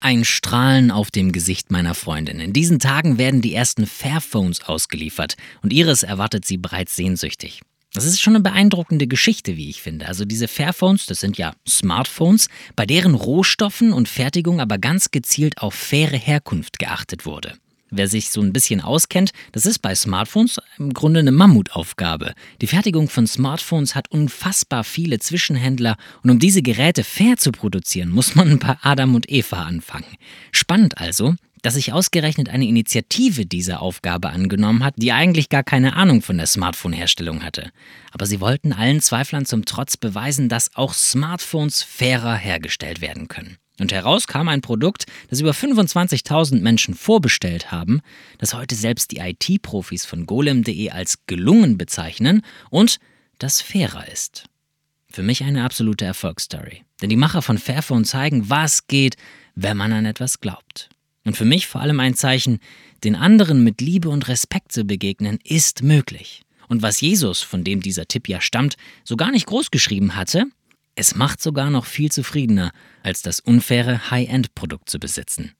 Ein Strahlen auf dem Gesicht meiner Freundin. In diesen Tagen werden die ersten Fairphones ausgeliefert und Iris erwartet sie bereits sehnsüchtig. Das ist schon eine beeindruckende Geschichte, wie ich finde. Also diese Fairphones, das sind ja Smartphones, bei deren Rohstoffen und Fertigung aber ganz gezielt auf faire Herkunft geachtet wurde. Wer sich so ein bisschen auskennt, das ist bei Smartphones im Grunde eine Mammutaufgabe. Die Fertigung von Smartphones hat unfassbar viele Zwischenhändler und um diese Geräte fair zu produzieren, muss man bei Adam und Eva anfangen. Spannend also, dass sich ausgerechnet eine Initiative diese Aufgabe angenommen hat, die eigentlich gar keine Ahnung von der Smartphone-Herstellung hatte. Aber sie wollten allen Zweiflern zum Trotz beweisen, dass auch Smartphones fairer hergestellt werden können. Und heraus kam ein Produkt, das über 25.000 Menschen vorbestellt haben, das heute selbst die IT-Profis von golem.de als gelungen bezeichnen und das fairer ist. Für mich eine absolute Erfolgsstory. Denn die Macher von Fairphone zeigen, was geht, wenn man an etwas glaubt. Und für mich vor allem ein Zeichen, den anderen mit Liebe und Respekt zu begegnen, ist möglich. Und was Jesus, von dem dieser Tipp ja stammt, so gar nicht groß geschrieben hatte, es macht sogar noch viel zufriedener, als das unfaire High-End-Produkt zu besitzen.